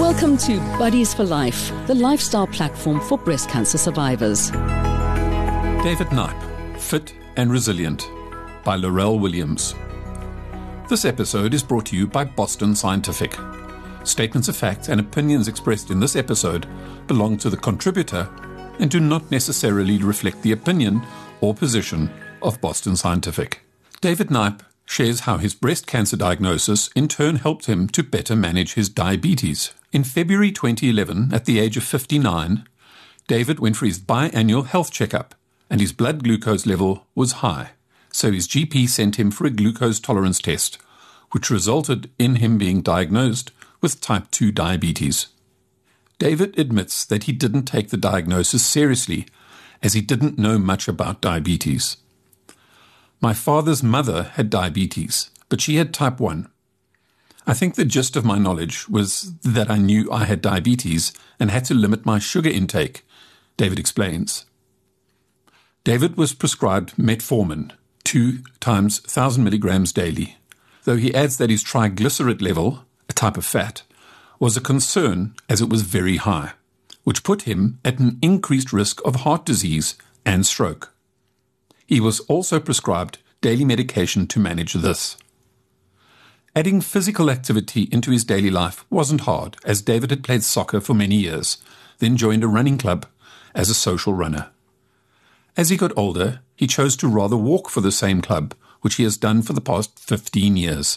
Welcome to Buddies for Life, the lifestyle platform for breast cancer survivors. David Knipe, Fit and Resilient, by Laurel Williams. This episode is brought to you by Boston Scientific. Statements of fact and opinions expressed in this episode belong to the contributor and do not necessarily reflect the opinion or position of Boston Scientific. David Knipe shares how his breast cancer diagnosis in turn helped him to better manage his diabetes. In February 2011, at the age of 59, David went for his biannual health checkup and his blood glucose level was high, so his GP sent him for a glucose tolerance test, which resulted in him being diagnosed with type 2 diabetes. David admits that he didn't take the diagnosis seriously, as he didn't know much about diabetes. My father's mother had diabetes, but she had type 1. I think the gist of my knowledge was that I knew I had diabetes and had to limit my sugar intake, David explains. David was prescribed metformin, 2 times 1,000 milligrams daily, though he adds that his triglyceride level, a type of fat, was a concern as it was very high, which put him at an increased risk of heart disease and stroke. He was also prescribed daily medication to manage this. Adding physical activity into his daily life wasn't hard, as David had played soccer for many years, then joined a running club as a social runner. As he got older, he chose to rather walk for the same club, which he has done for the past 15 years.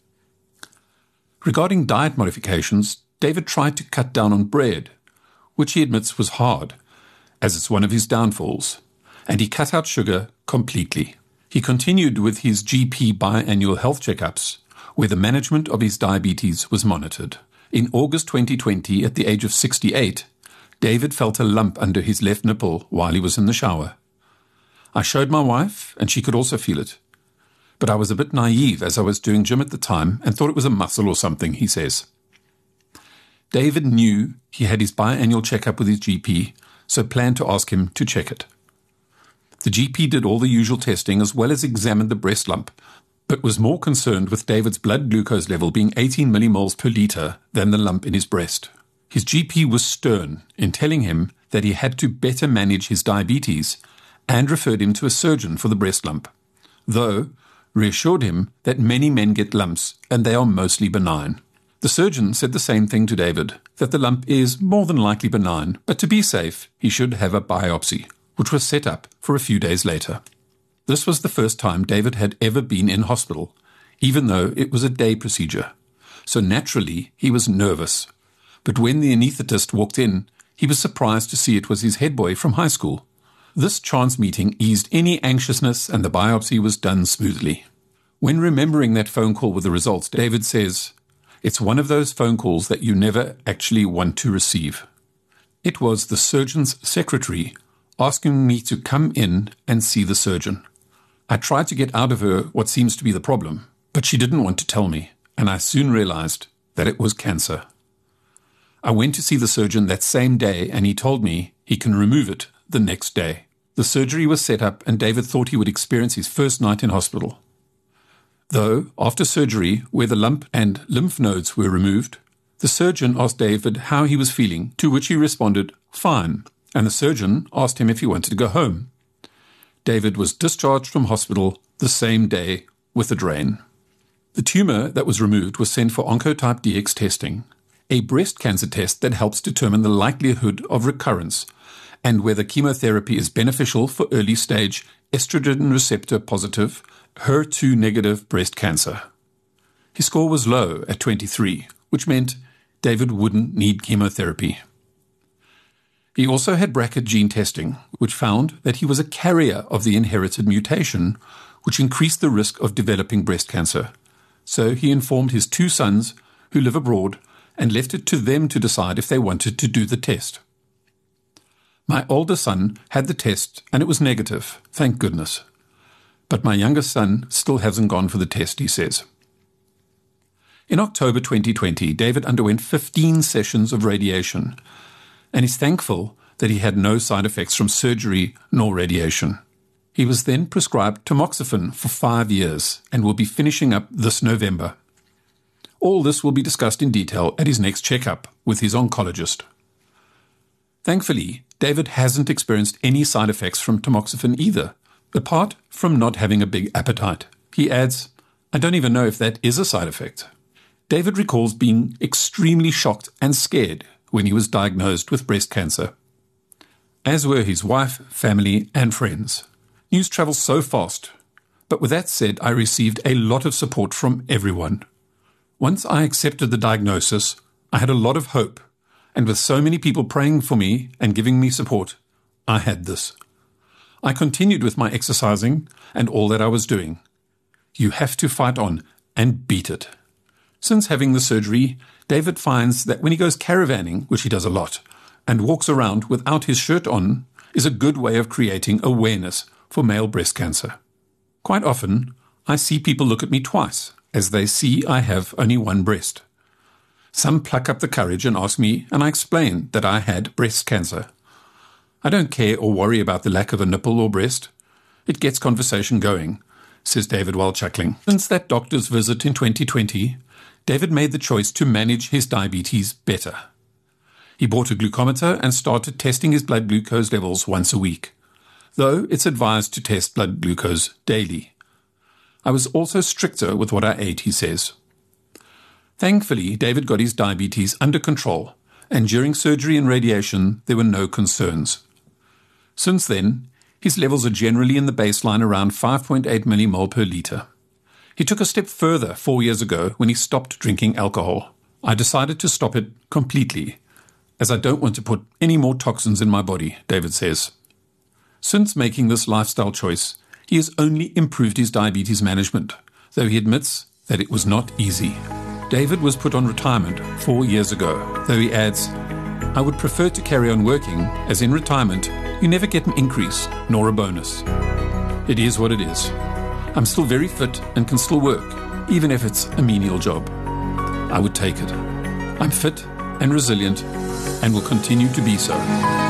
Regarding diet modifications, David tried to cut down on bread, which he admits was hard, as it's one of his downfalls, and he cut out sugar completely. He continued with his GP biannual health checkups, where the management of his diabetes was monitored. In August 2020, at the age of 68, David felt a lump under his left nipple while he was in the shower. I showed my wife, and she could also feel it. But I was a bit naive as I was doing gym at the time and thought it was a muscle or something, he says. David knew he had his biannual checkup with his GP, so planned to ask him to check it. The GP did all the usual testing as well as examined the breast lump, but was more concerned with David's blood glucose level being 18 millimoles per litre than the lump in his breast. His GP was stern in telling him that he had to better manage his diabetes and referred him to a surgeon for the breast lump, though reassured him that many men get lumps and they are mostly benign. The surgeon said the same thing to David, that the lump is more than likely benign, but to be safe, he should have a biopsy, which was set up for a few days later. This was the first time David had ever been in hospital, even though it was a day procedure. So naturally, he was nervous. But when the anaesthetist walked in, he was surprised to see it was his head boy from high school. This chance meeting eased any anxiousness and the biopsy was done smoothly. When remembering that phone call with the results, David says, "It's one of those phone calls that you never actually want to receive." It was the surgeon's secretary asking me to come in and see the surgeon. I tried to get out of her what seems to be the problem, but she didn't want to tell me, and I soon realized that it was cancer. I went to see the surgeon that same day, and he told me he can remove it the next day. The surgery was set up, and David thought he would experience his first night in hospital. Though, after surgery, where the lump and lymph nodes were removed, the surgeon asked David how he was feeling, to which he responded, "Fine," and the surgeon asked him if he wanted to go home. David was discharged from hospital the same day with a drain. The tumour that was removed was sent for Oncotype DX testing, a breast cancer test that helps determine the likelihood of recurrence and whether chemotherapy is beneficial for early-stage estrogen receptor positive, HER2 negative breast cancer. His score was low at 23, which meant David wouldn't need chemotherapy. He also had BRCA gene testing, which found that he was a carrier of the inherited mutation, which increased the risk of developing breast cancer. So he informed his 2 sons, who live abroad, and left it to them to decide if they wanted to do the test. My older son had the test, and it was negative, thank goodness. But my younger son still hasn't gone for the test, he says. In October 2020, David underwent 15 sessions of radiation, and is thankful that he had no side effects from surgery nor radiation. He was then prescribed tamoxifen for 5 years and will be finishing up this November. All this will be discussed in detail at his next checkup with his oncologist. Thankfully, David hasn't experienced any side effects from tamoxifen either, apart from not having a big appetite. He adds, "I don't even know if that is a side effect." David recalls being extremely shocked and scared when he was diagnosed with breast cancer, as were his wife, family, and friends. News travels so fast, but with that said, I received a lot of support from everyone. Once I accepted the diagnosis, I had a lot of hope, and with so many people praying for me and giving me support, I had this. I continued with my exercising and all that I was doing. You have to fight on and beat it. Since having the surgery, David finds that when he goes caravanning, which he does a lot, and walks around without his shirt on, is a good way of creating awareness for male breast cancer. Quite often, I see people look at me twice, as they see I have only one breast. Some pluck up the courage and ask me, and I explain that I had breast cancer. I don't care or worry about the lack of a nipple or breast. It gets conversation going, says David while chuckling. Since that doctor's visit in 2020, David made the choice to manage his diabetes better. He bought a glucometer and started testing his blood glucose levels once a week, though it's advised to test blood glucose daily. I was also stricter with what I ate, he says. Thankfully, David got his diabetes under control, and during surgery and radiation, there were no concerns. Since then, his levels are generally in the baseline around 5.8 millimole per litre. He took a step further 4 years ago when he stopped drinking alcohol. I decided to stop it completely, as I don't want to put any more toxins in my body, David says. Since making this lifestyle choice, he has only improved his diabetes management, though he admits that it was not easy. David was put on retirement 4 years ago, though he adds, "I would prefer to carry on working, as in retirement, you never get an increase nor a bonus. It is what it is. I'm still very fit and can still work, even if it's a menial job. I would take it. I'm fit and resilient and will continue to be so."